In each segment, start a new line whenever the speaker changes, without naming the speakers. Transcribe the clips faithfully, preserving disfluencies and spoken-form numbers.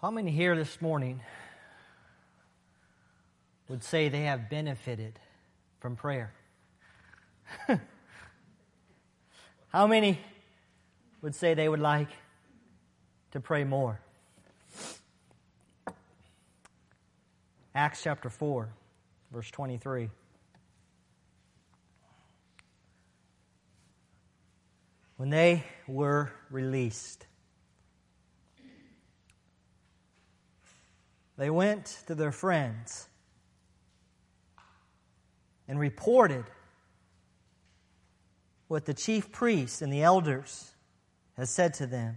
How many here this morning would say they have benefited from prayer? How many would say they would like to pray more? Acts chapter four, verse twenty-three. When they were released, they went to their friends and reported what the chief priests and the elders had said to them.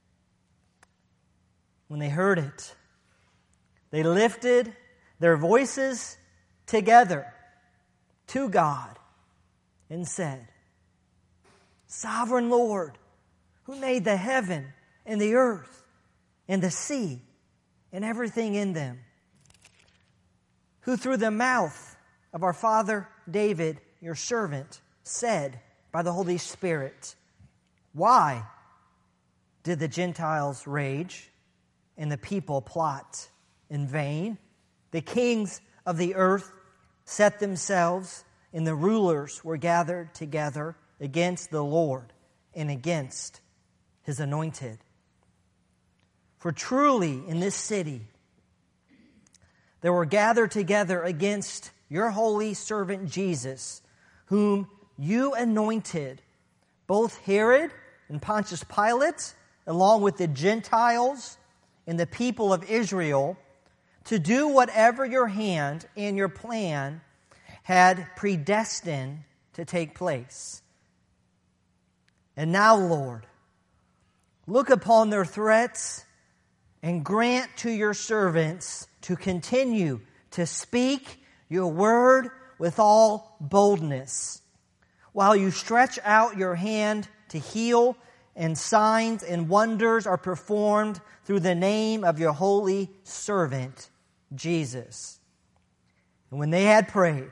When they heard it, they lifted their voices together to God and said, "Sovereign Lord, who made the heaven and the earth and the sea and everything in them, who through the mouth of our father David, your servant, said by the Holy Spirit, why did the Gentiles rage and the people plot in vain? The kings of the earth set themselves, and the rulers were gathered together against the Lord and against His anointed. For truly in this city there were gathered together against your holy servant Jesus, whom you anointed, both Herod and Pontius Pilate, along with the Gentiles and the people of Israel, to do whatever your hand and your plan had predestined to take place. And now, Lord, look upon their threats and grant to your servants to continue to speak your word with all boldness, while you stretch out your hand to heal, and signs and wonders are performed through the name of your holy servant, Jesus." And when they had prayed,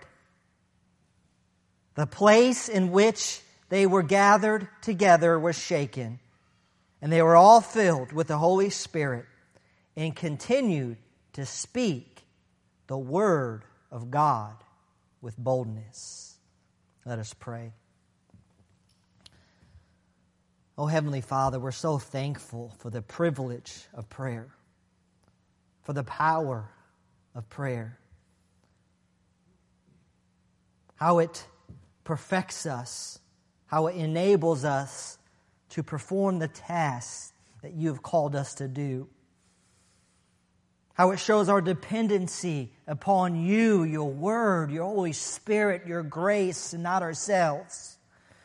the place in which they were gathered together was shaken, and they were all filled with the Holy Spirit and continued to speak the word of God with boldness. Let us pray. Oh, Heavenly Father, we're so thankful for the privilege of prayer, for the power of prayer, how it perfects us, how it enables us to perform the tasks that you have called us to do, how it shows our dependency upon you, your word, your Holy Spirit, your grace, and not ourselves.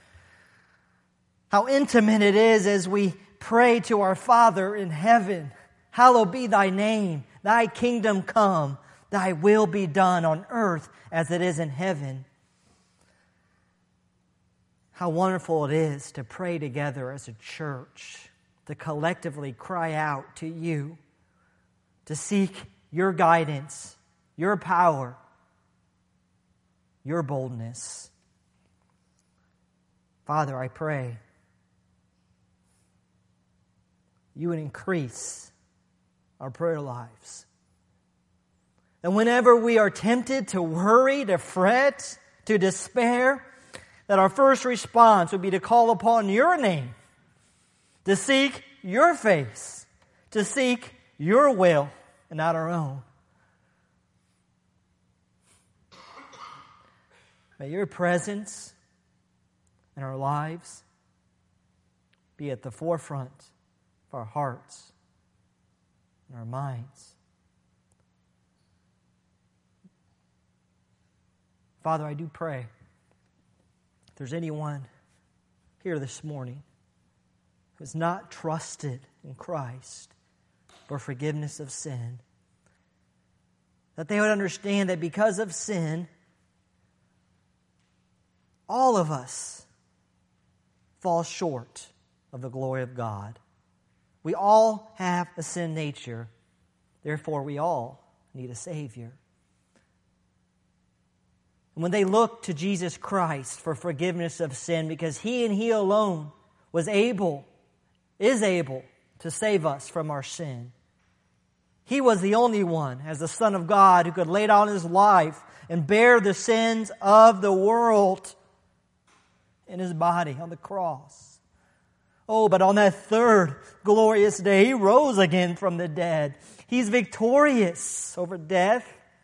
How intimate it is as we pray to our Father in heaven, "Hallowed be thy name, thy kingdom come, thy will be done on earth as it is in heaven." How wonderful it is to pray together as a church, to collectively cry out to you, to seek your guidance, your power, your boldness. Father, I pray you would increase our prayer lives. And whenever we are tempted to worry, to fret, to despair, that our first response would be to call upon your name, to seek your face, to seek your will and not our own. May your presence in our lives be at the forefront of our hearts and our minds. Father, I do pray if there's anyone here this morning who has not trusted in Christ for forgiveness of sin, that they would understand that because of sin, all of us fall short of the glory of God. We all have a sin nature. Therefore, we all need a Savior. And when they look to Jesus Christ for forgiveness of sin, because He and He alone was able, is able to save us from our sin, He was the only one, as the Son of God, who could lay down His life and bear the sins of the world in His body on the cross. Oh, but on that third glorious day, He rose again from the dead. He's victorious over death,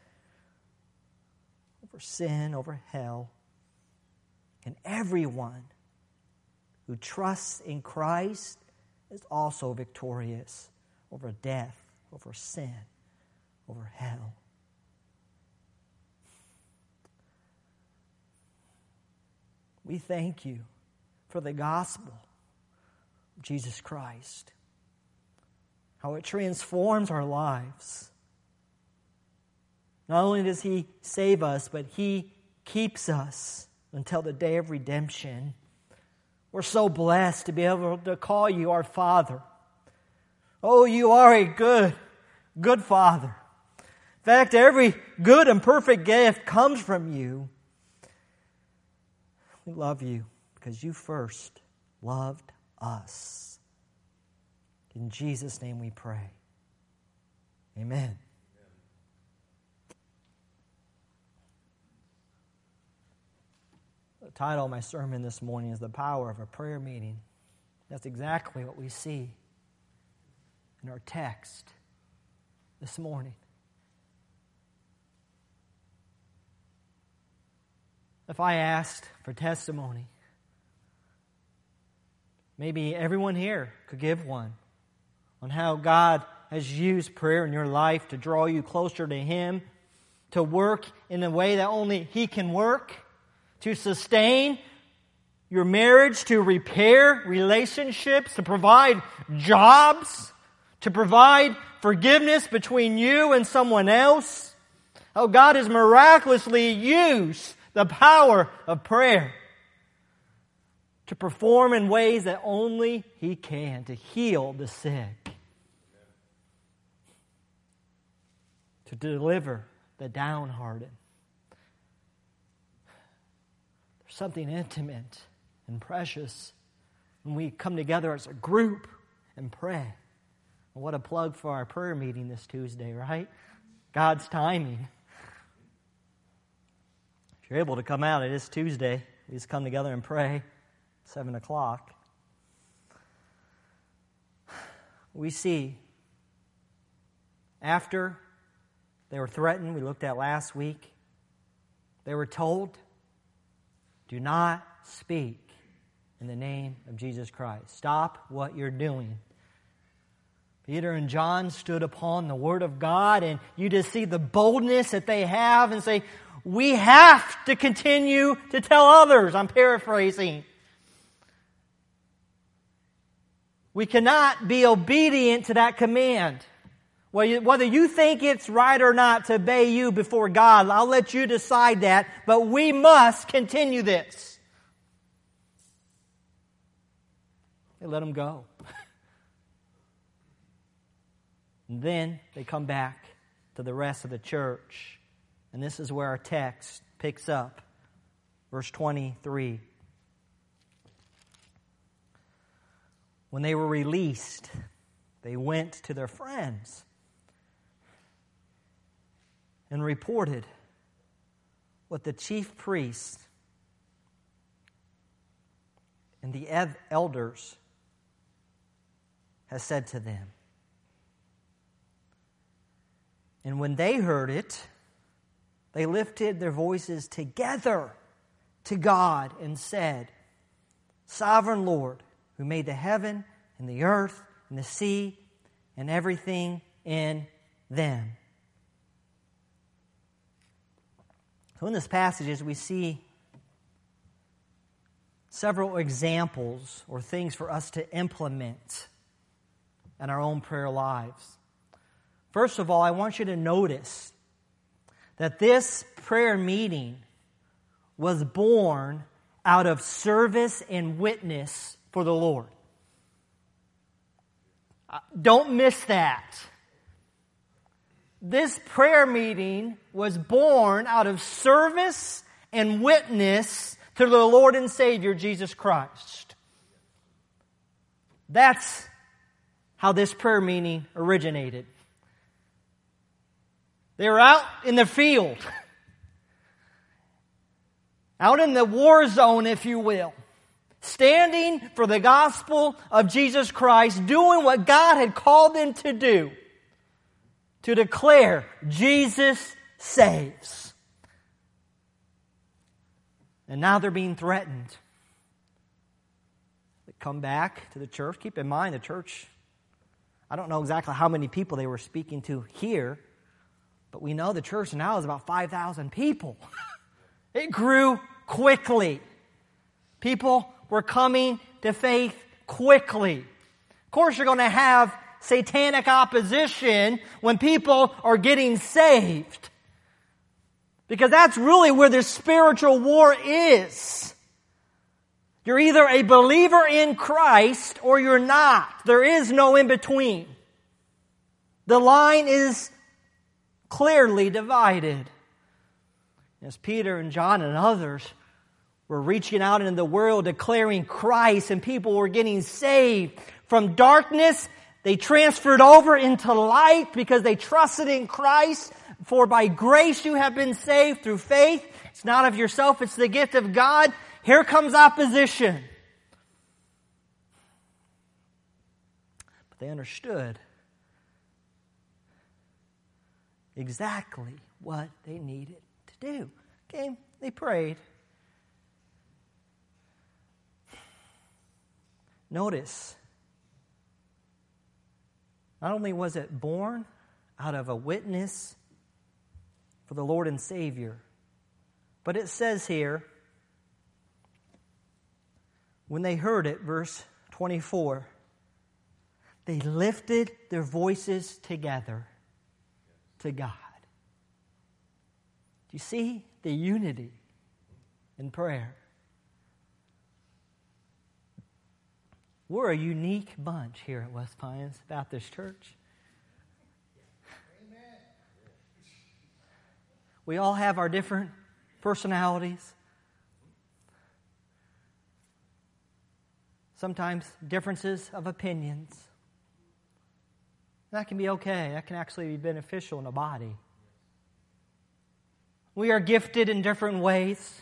over sin, over hell. And everyone who trusts in Christ is also victorious over death, over sin, over hell. We thank You for the gospel of Jesus Christ, how it transforms our lives. Not only does He save us, but He keeps us until the day of redemption. We're so blessed to be able to call You our Father. Oh, You are a good, good Father. In fact, every good and perfect gift comes from You. We love You because You first loved us. In Jesus' name we pray. Amen. The title of my sermon this morning is The Power of a Prayer Meeting. That's exactly what we see in our text this morning. If I asked for testimony, maybe everyone here could give one on how God has used prayer in your life to draw you closer to Him, to work in a way that only He can work, to sustain your marriage, to repair relationships, to provide jobs, to provide forgiveness between you and someone else. Oh, God has miraculously used the power of prayer to perform in ways that only He can, to heal the sick, to deliver the downhearted. There's something intimate and precious when we come together as a group and pray. What a plug for our prayer meeting this Tuesday, right? God's timing. If you're able to come out, it is Tuesday. We just come together and pray. Seven o'clock. We see after they were threatened, we looked at last week, they were told, do not speak in the name of Jesus Christ. Stop what you're doing. Peter and John stood upon the Word of God, and you just see the boldness that they have and say, we have to continue to tell others. I'm paraphrasing. We cannot be obedient to that command. Whether you think it's right or not to obey you before God, I'll let you decide that, but we must continue this. They let them go. And then they come back to the rest of the church. And this is where our text picks up. Verse twenty-three. When they were released, they went to their friends and reported what the chief priests and the elders had said to them. And when they heard it, they lifted their voices together to God and said, Sovereign Lord, who made the heaven and the earth and the sea and everything in them. So in this passage, we see several examples or things for us to implement in our own prayer lives. First of all, I want you to notice that this prayer meeting was born out of service and witness for the Lord. Don't miss that. This prayer meeting was born out of service and witness to the Lord and Savior, Jesus Christ. That's how this prayer meeting originated. They were out in the field. Out in the war zone, if you will. Standing for the gospel of Jesus Christ, doing what God had called them to do. To declare, Jesus saves. And now they're being threatened. They come back to the church. Keep in mind, the church, I don't know exactly how many people they were speaking to here, but we know the church now is about five thousand people. It grew quickly. People were coming to faith quickly. Of course, you're going to have satanic opposition when people are getting saved. Because that's really where the spiritual war is. You're either a believer in Christ or you're not. There is no in between. The line is clearly divided. As Peter and John and others were reaching out into the world declaring Christ, and people were getting saved from darkness, they transferred over into light because they trusted in Christ. For by grace you have been saved through faith. It's not of yourself, it's the gift of God. Here comes opposition. But they understood exactly what they needed to do. Okay, they prayed. Notice, not only was it born out of a witness for the Lord and Savior, but it says here, when they heard it, verse twenty-four, they lifted their voices together to God. Do you see the unity in prayer? We're a unique bunch here at West Pines Baptist Church. Amen. We all have our different personalities. Sometimes differences of opinions. That can be okay. That can actually be beneficial in a body. We are gifted in different ways.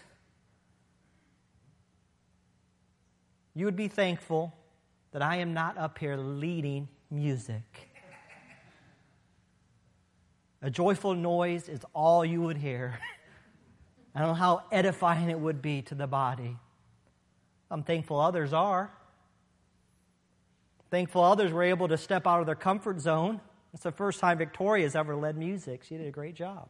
You would be thankful that I am not up here leading music. A joyful noise is all you would hear. I don't know how edifying it would be to the body. I'm thankful others are. Thankful others were able to step out of their comfort zone. It's the first time Victoria's ever led music. She did a great job.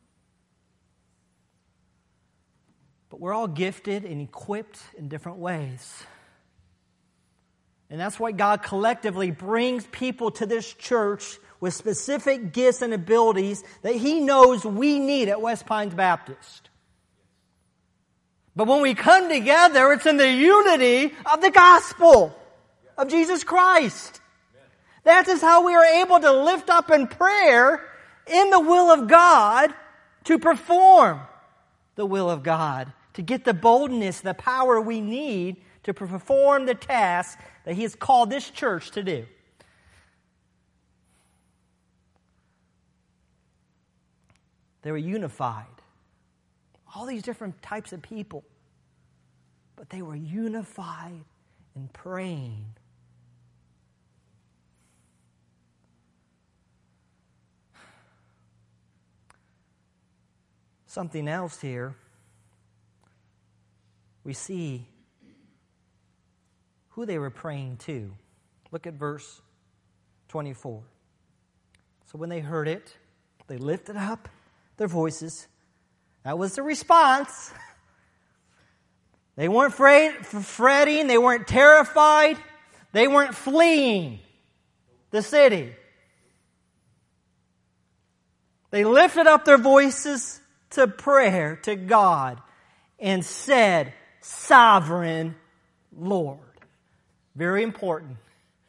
But we're all gifted and equipped in different ways. And that's why God collectively brings people to this church with specific gifts and abilities that He knows we need at West Pines Baptist. But when we come together, it's in the unity of the gospel of Jesus Christ. That is how we are able to lift up in prayer in the will of God to perform the will of God, to get the boldness, the power we need to perform the task that He has called this church to do. They were unified. All these different types of people. But they were unified in praying. Something else here. We see who they were praying to. Look at verse twenty-four. So when they heard it, they lifted up their voices. That was the response. They weren't afraid, fretting. They weren't terrified. They weren't fleeing the city. They lifted up their voices to prayer to God and said, Sovereign Lord. Very important.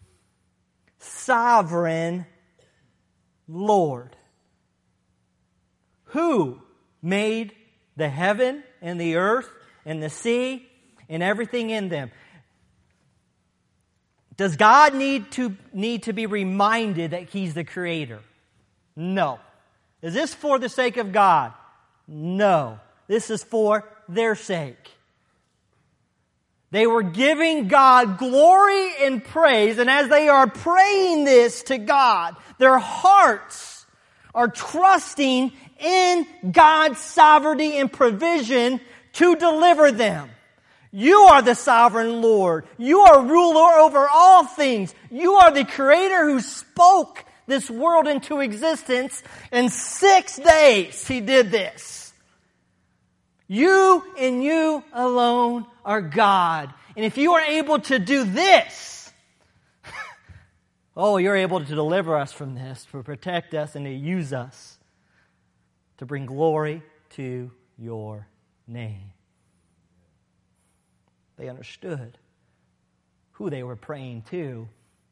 Sovereign Lord. Who made the heaven and the earth and the sea and everything in them? Does God need to need to be reminded that He's the Creator? No. Is this for the sake of God? No. This is for their sake. They were giving God glory and praise, and as they are praying this to God, their hearts are trusting in God's sovereignty and provision to deliver them. You are the sovereign Lord. You are ruler over all things. You are the Creator who spoke this world into existence. In six days, He did this. You and you alone are God. And if you are able to do this, oh, you're able to deliver us from this, to protect us, and to use us to bring glory to your name. They understood who they were praying to.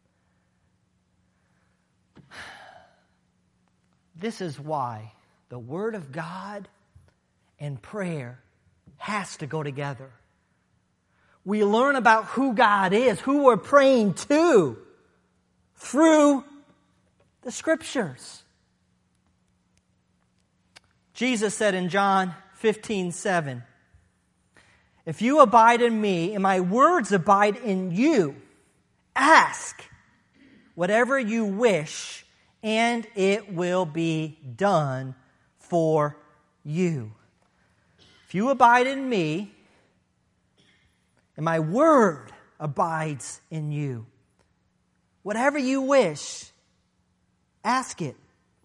This is why the Word of God and prayer has to go together. We learn about who God is, who we're praying to, through the Scriptures. Jesus said in John fifteen seven, if you abide in me and my words abide in you, ask whatever you wish and it will be done for you. If you abide in me and my word abides in you, whatever you wish, ask it.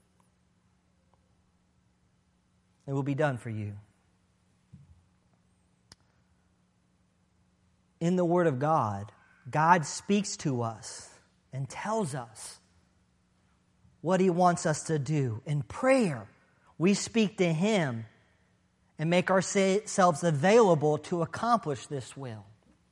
It will be done for you. In the Word of God, God speaks to us and tells us what He wants us to do. In prayer, we speak to Him and make ourselves available to accomplish this will.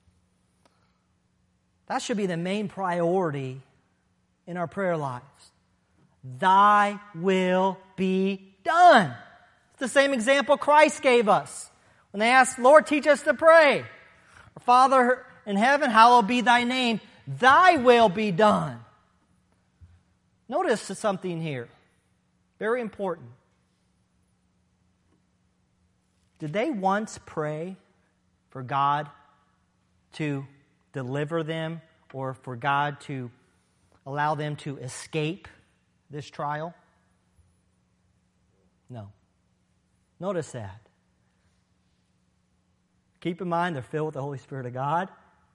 That should be the main priority in our prayer lives. Thy will be done. It's the same example Christ gave us when they asked, Lord, teach us to pray. Our Father in heaven, hallowed be thy name. Thy will be done. Notice something here. Very important. Did they once pray for God to deliver them or for God to allow them to escape this trial? No. Notice that. Keep in mind they're filled with the Holy Spirit of God.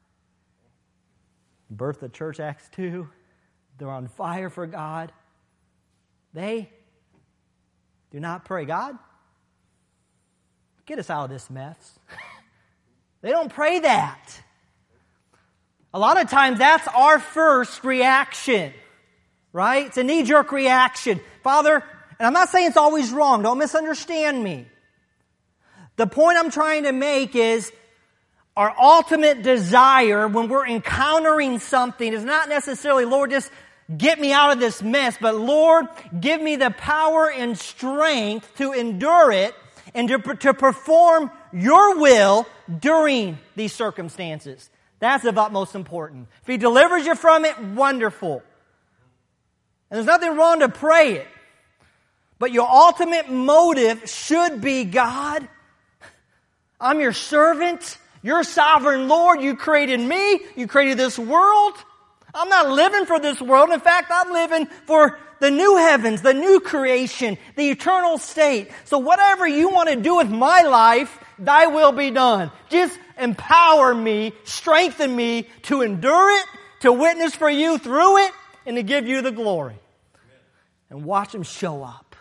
Birth of the church, Acts two. They're on fire for God. They do not pray, God, get us out of this mess. They don't pray that. A lot of times that's our first reaction, right? It's a knee-jerk reaction. Father, and I'm not saying it's always wrong. Don't misunderstand me. The point I'm trying to make is our ultimate desire when we're encountering something is not necessarily, Lord, just get me out of this mess, but Lord, give me the power and strength to endure it and to, to perform your will during these circumstances. That's of utmost importance. If He delivers you from it, wonderful. And there's nothing wrong to pray it. But your ultimate motive should be, God, I'm your servant. You're sovereign Lord. You created me. You created this world. I'm not living for this world. In fact, I'm living for the new heavens, the new creation, the eternal state. So whatever you want to do with my life, thy will be done. Just empower me, strengthen me to endure it, to witness for you through it, and to give you the glory. And watch Him show up.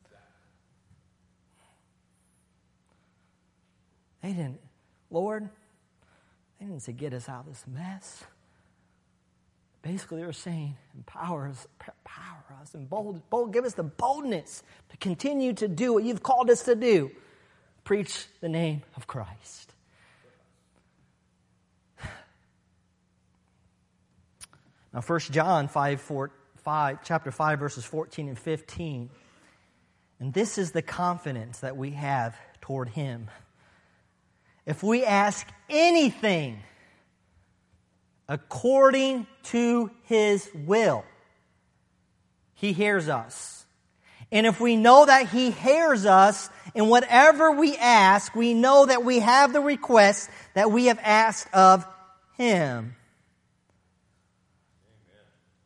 They didn't, Lord, they didn't say get us out of this mess. Basically, they were saying, empower us, power us, and bold, bold, give us the boldness to continue to do what you've called us to do. Preach the name of Christ. Now, First John five, four, five, chapter five, verses fourteen and fifteen. And this is the confidence that we have toward Him. If we ask anything according to His will, He hears us. And if we know that He hears us in whatever we ask, we know that we have the request that we have asked of Him. Amen.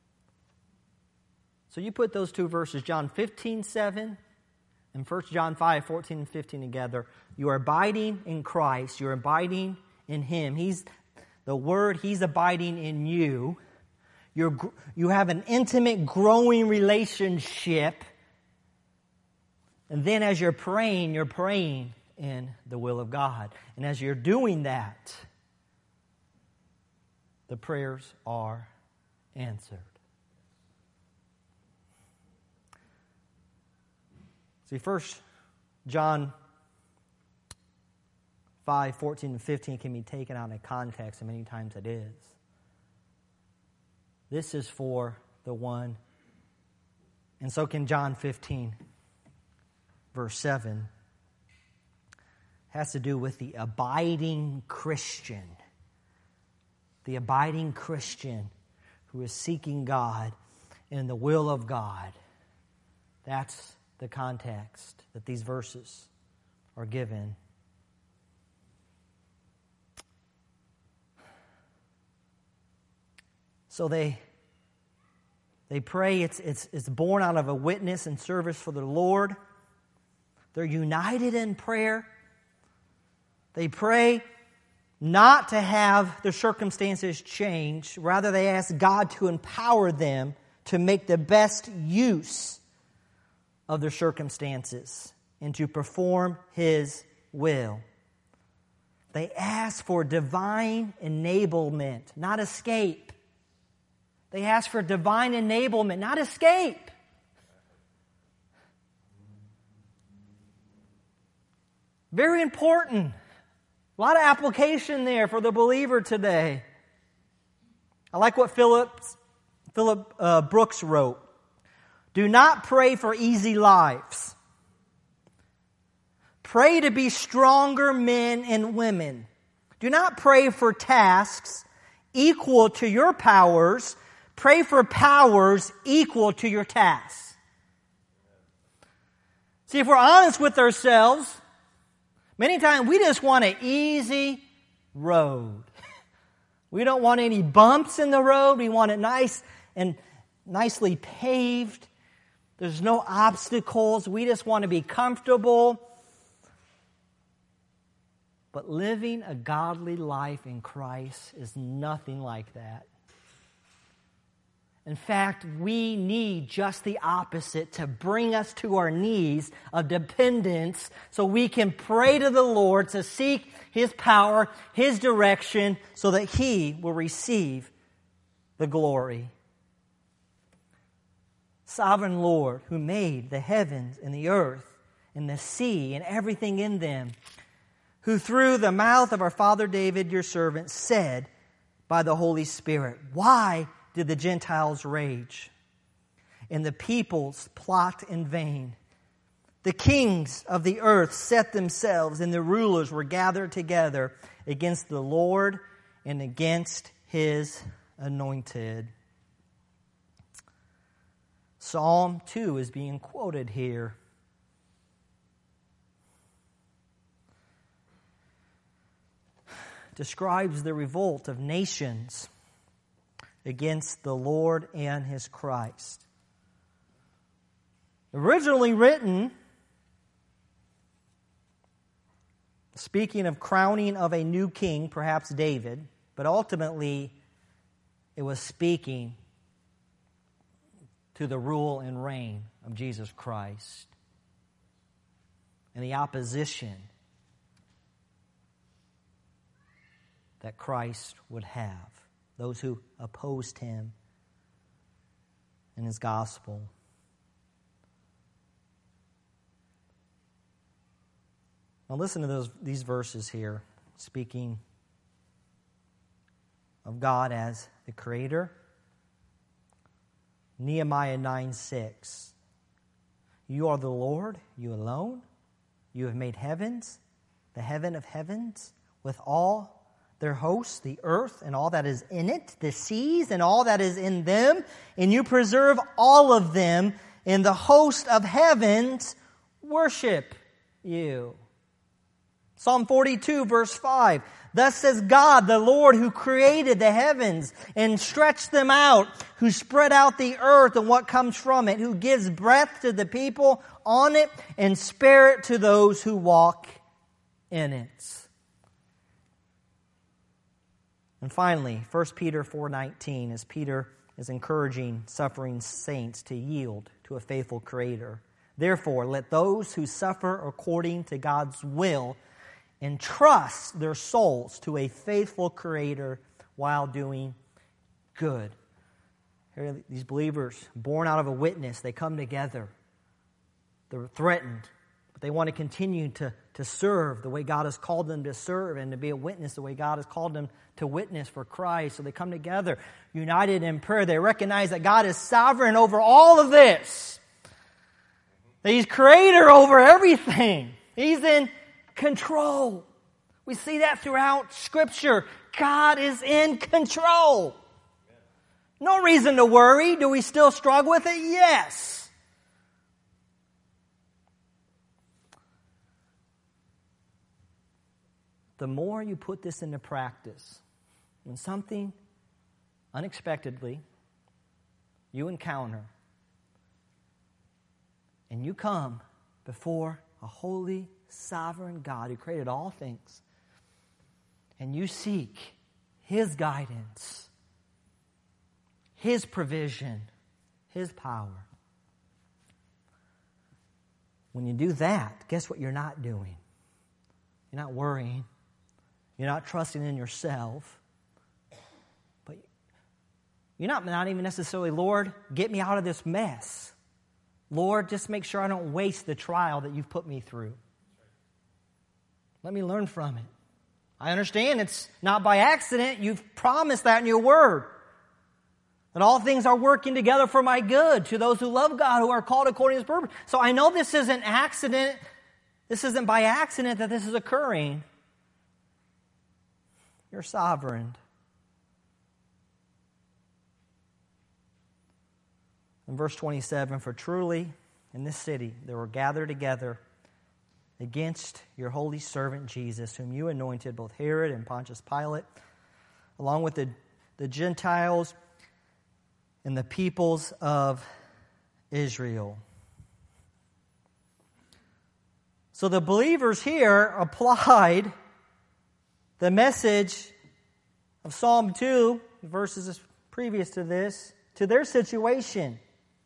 So you put those two verses, John fifteen, seven and First John five, fourteen and fifteen together. You are abiding in Christ. You're abiding in Him. He's the Word. He's abiding in you. You're, you have an intimate, growing relationship. And then as you're praying, you're praying in the will of God. And as you're doing that, the prayers are answered. See, First John five, fourteen, and fifteen can be taken out of context, and many times it is. This is for the one, and so can John fifteen. Verse seven has to do with the abiding Christian. The abiding Christian who is seeking God in the will of God. That's the context that these verses are given. So they they pray. It's, it's, it's born out of a witness and service for the Lord. They're united in prayer. They pray not to have their circumstances change. Rather, they ask God to empower them to make the best use of their circumstances and to perform His will. They ask for divine enablement, not escape. They ask for divine enablement, not escape. Very important. A lot of application there for the believer today. I like what Philip, Philip uh, Brooks wrote. Do not pray for easy lives. Pray to be stronger men and women. Do not pray for tasks equal to your powers. Pray for powers equal to your tasks. See, if we're honest with ourselves, many times we just want an easy road. We don't want any bumps in the road. We want it nice and nicely paved. There's no obstacles. We just want to be comfortable. But living a godly life in Christ is nothing like that. In fact, we need just the opposite to bring us to our knees of dependence so we can pray to the Lord to seek His power, His direction, so that He will receive the glory. Sovereign Lord, who made the heavens and the earth and the sea and everything in them, who through the mouth of our father David, your servant, said by the Holy Spirit, why did the Gentiles rage, and the peoples plot in vain? The kings of the earth set themselves, and the rulers were gathered together against the Lord and against His anointed. Psalm two is being quoted here. Describes the revolt of nations against the Lord and His Christ. Originally written, speaking of crowning of a new king, perhaps David, but ultimately it was speaking to the rule and reign of Jesus Christ and the opposition that Christ would have. Those who opposed Him and His gospel. Now listen to those these verses here, speaking of God as the Creator. Nehemiah nine six. You are the Lord, you alone. You have made heavens, the heaven of heavens, with all their hosts, the earth and all that is in it, the seas and all that is in them, and you preserve all of them. and the host of heavens worship you. Psalm forty-two, verse five. Thus says God, the Lord, who created the heavens and stretched them out, who spread out the earth and what comes from it, who gives breath to the people on it and spirit to those who walk in it. And finally, First Peter four nineteen, as Peter is encouraging suffering saints to yield to a faithful Creator. Therefore, let those who suffer according to God's will entrust their souls to a faithful Creator while doing good. Here, these believers, born out of a witness, they come together. They're threatened, but they want to continue to, to serve the way God has called them to serve and to be a witness the way God has called them to witness for Christ. So they come together, united in prayer. They recognize that God is sovereign over all of this. That He's Creator over everything. He's in control. We see that throughout Scripture. God is in control. No reason to worry. Do we still struggle with it? Yes. The more you put this into practice, when something unexpectedly you encounter and you come before a holy, sovereign God who created all things, and you seek His guidance, His provision, His power. When you do that, guess what you're not doing? You're not worrying. You're not trusting in yourself. But you're not, not even necessarily, Lord, get me out of this mess. Lord, just make sure I don't waste the trial that you've put me through. Let me learn from it. I understand it's not by accident. You've promised that in your word. That all things are working together for my good to those who love God, who are called according to His purpose. So I know this isn't accident. This isn't by accident that this is occurring. You're sovereign. In verse twenty-seven, for truly in this city there were gathered together against your holy servant Jesus, whom you anointed, both Herod and Pontius Pilate, along with the, the Gentiles and the peoples of Israel. So the believers here applied the message of Psalm two, verses previous to this, to their situation.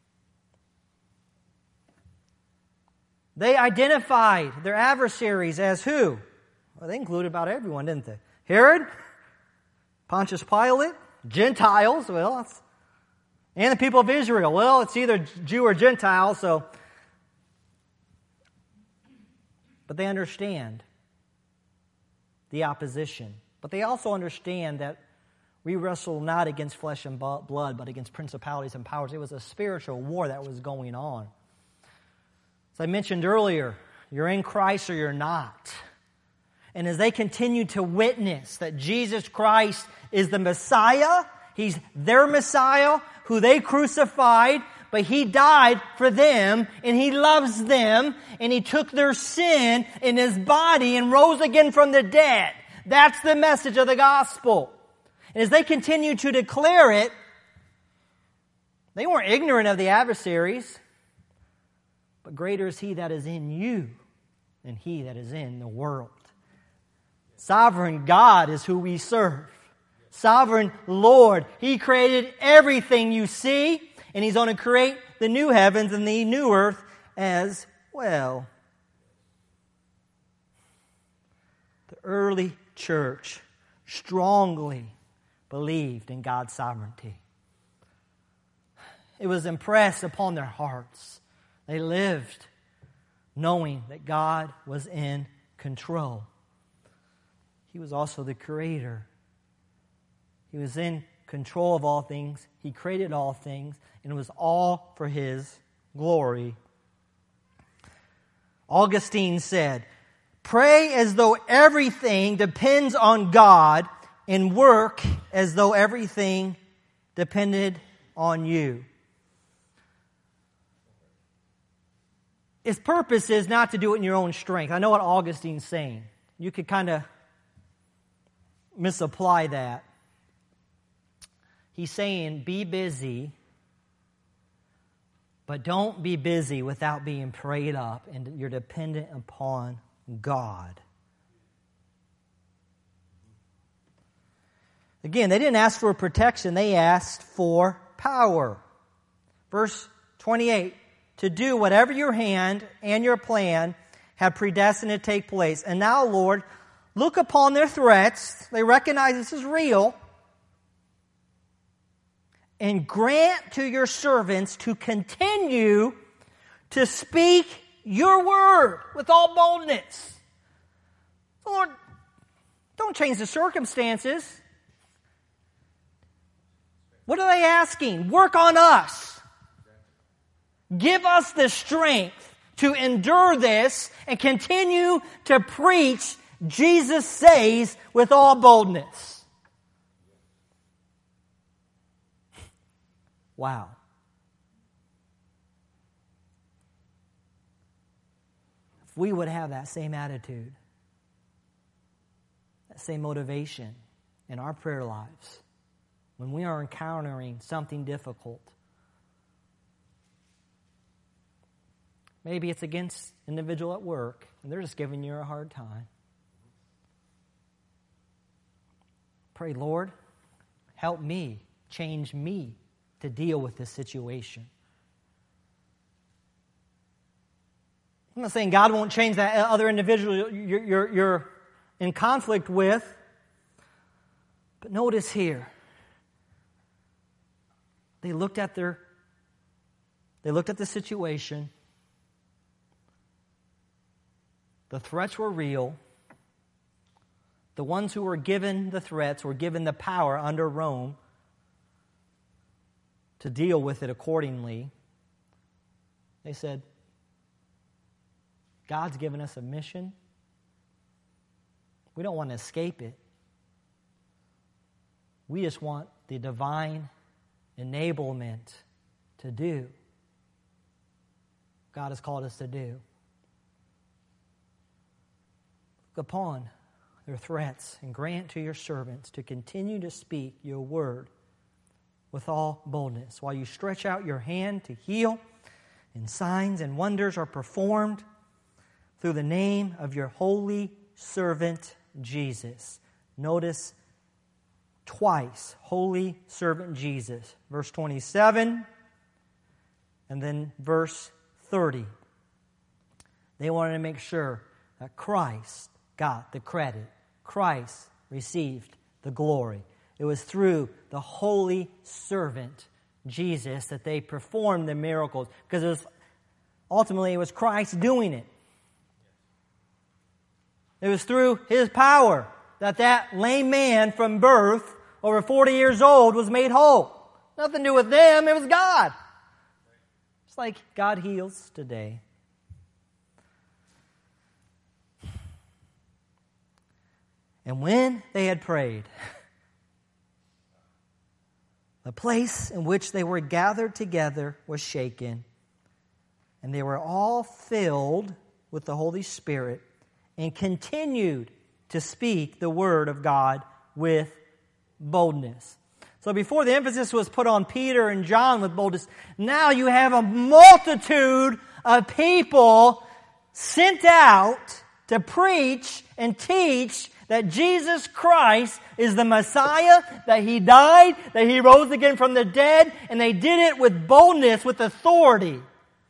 They identified their adversaries as who? Well, they included about everyone, didn't they? Herod, Pontius Pilate, Gentiles, well, that's, and the people of Israel. Well, it's either Jew or Gentile, so. But they understand the opposition. But they also understand that we wrestle not against flesh and blood, but against principalities and powers. It was a spiritual war that was going on. As I mentioned earlier, you're in Christ or you're not. And as they continue to witness that Jesus Christ is the Messiah, He's their Messiah who they crucified, but He died for them and He loves them and He took their sin in His body and rose again from the dead. That's the message of the gospel. And as they continue to declare it, they weren't ignorant of the adversaries. But greater is He that is in you than he that is in the world. Sovereign God is who we serve. Sovereign Lord. He created everything you see, and He's going to create the new heavens and the new earth as well. The early church strongly believed in God's sovereignty. It was impressed upon their hearts. They lived knowing that God was in control. He was also the Creator. He was in control of all things. He created all things, and it was all for His glory. Augustine said, "Pray as though everything depends on God, and work as though everything depended on you." His purpose is not to do it in your own strength. I know what Augustine's saying. You could kind of misapply that. He's saying, be busy, but don't be busy without being prayed up, and you're dependent upon God. Again, they didn't ask for protection, they asked for power. Verse twenty-eight, to do whatever your hand and your plan have predestined to take place. And now, Lord, look upon their threats. They recognize this is real. And grant to your servants to continue to speak your word with all boldness. Lord, don't change the circumstances. What are they asking? Work on us. Give us the strength to endure this and continue to preach Jesus says with all boldness. Wow. If we would have that same attitude, that same motivation in our prayer lives, when we are encountering something difficult, maybe it's against an individual at work, and they're just giving you a hard time. Pray, Lord, help me, change me to deal with this situation. I'm not saying God won't change that other individual you're, you're, you're in conflict with, but notice here, they looked at their, they looked at the situation. The threats were real. The ones who were given the threats were given the power under Rome to deal with it accordingly. They said, God's given us a mission. We don't want to escape it. We just want the divine enablement to do what God has called us to do. Look upon their threats and grant to your servants to continue to speak your word with all boldness, while you stretch out your hand to heal, and signs and wonders are performed through the name of your holy servant Jesus. Notice twice, holy servant Jesus. Verse twenty-seven, and then verse thirty. They wanted to make sure that Christ got the credit. Christ received the glory. It was through the holy servant, Jesus, that they performed the miracles. Because it was, ultimately, it was Christ doing it. It was through His power that that lame man from birth, over forty years old, was made whole. Nothing to do with them, it was God. It's like God heals today. And when they had prayed, the place in which they were gathered together was shaken, and they were all filled with the Holy Spirit and continued to speak the word of God with boldness. So before the emphasis was put on Peter and John with boldness, now you have a multitude of people sent out to preach and teach that Jesus Christ is the Messiah, that He died, that He rose again from the dead, and they did it with boldness, with authority.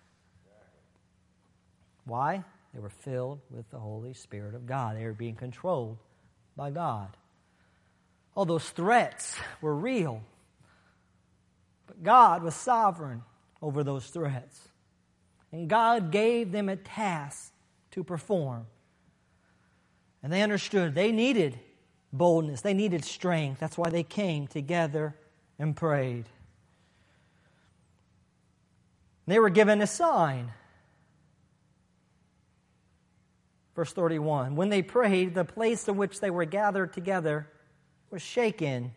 Why? They were filled with the Holy Spirit of God. They were being controlled by God. All those threats were real, but God was sovereign over those threats. And God gave them a task to perform. And they understood they needed boldness. They needed strength. That's why they came together and prayed. They were given a sign. Verse thirty-one, when they prayed, the place in which they were gathered together was shaken.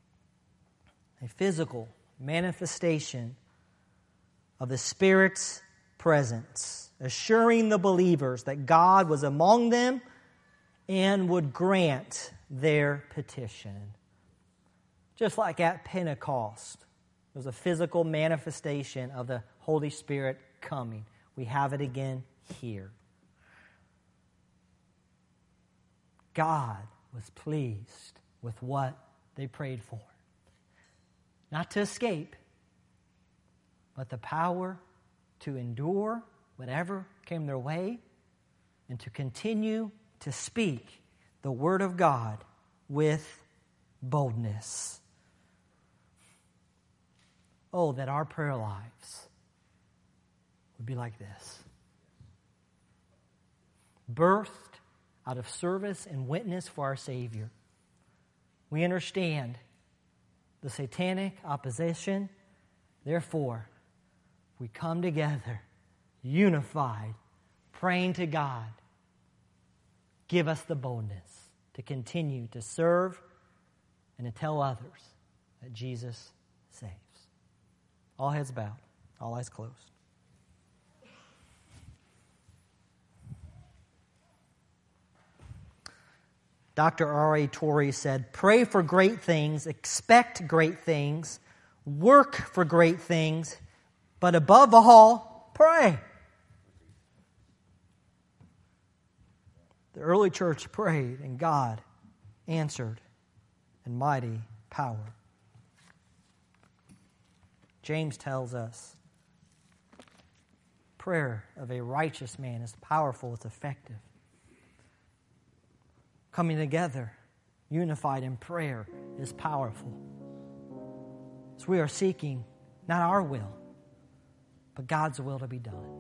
A physical manifestation of the Spirit's presence, assuring the believers that God was among them and would grant their petition. Just like at Pentecost, it was a physical manifestation of the Holy Spirit coming. We have it again here. God was pleased with what they prayed for. Not to escape, but the power to endure whatever came their way and to continue to speak the Word of God with boldness. Oh, that our prayer lives would be like this. Birthed out of service and witness for our Savior. We understand the satanic opposition. Therefore, we come together, unified, praying to God. Give us the boldness to continue to serve and to tell others that Jesus saves. All heads bowed, all eyes closed. Doctor R A Torrey said, "Pray for great things, expect great things, work for great things, but above all, pray." The early church prayed, and God answered in mighty power. James tells us, prayer of a righteous man is powerful, it's effective. Coming together, unified in prayer, is powerful. So we are seeking not our will, but God's will to be done.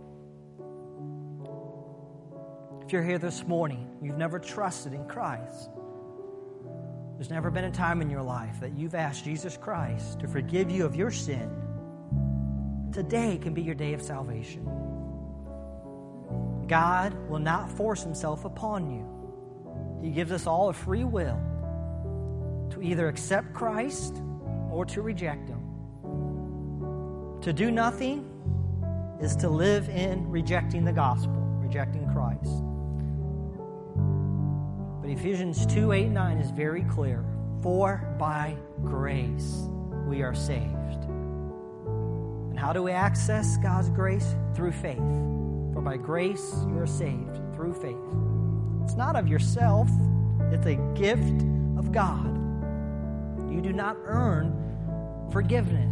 If you're here this morning, you've never trusted in Christ. There's never been a time in your life that you've asked Jesus Christ to forgive you of your sin. Today can be your day of salvation. God will not force himself upon you. He gives us all a free will to either accept Christ or to reject him. To do nothing is to live in rejecting the gospel, rejecting Christ. But Ephesians two, eight, nine is very clear. For by grace we are saved. And how do we access God's grace? Through faith. For by grace you are saved through faith. It's not of yourself. It's a gift of God. You do not earn forgiveness.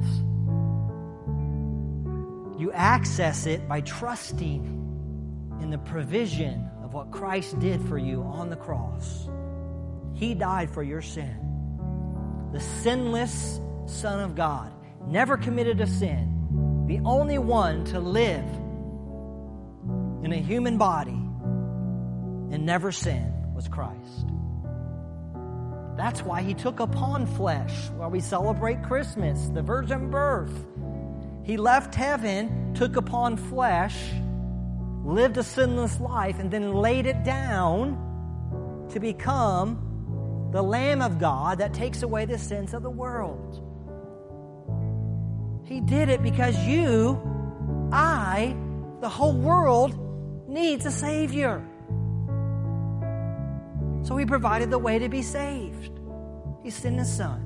You access it by trusting in the provision of what Christ did for you on the cross. He died for your sin. The sinless Son of God, never committed a sin, the only one to live in a human body and never sin, was Christ. That's why he took upon flesh while we celebrate Christmas, the virgin birth. He left heaven, took upon flesh, lived a sinless life, and then laid it down to become the Lamb of God that takes away the sins of the world. He did it because you, I, the whole world needs a Savior. So he provided the way to be saved. He sent his Son.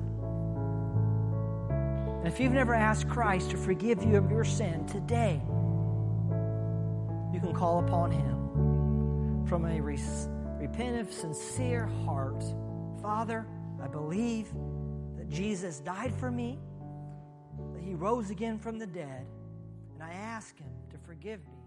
And if you've never asked Christ to forgive you of your sin, today you can call upon him from a re- repentant, sincere heart. Father, I believe that Jesus died for me, that he rose again from the dead, and I ask him to forgive me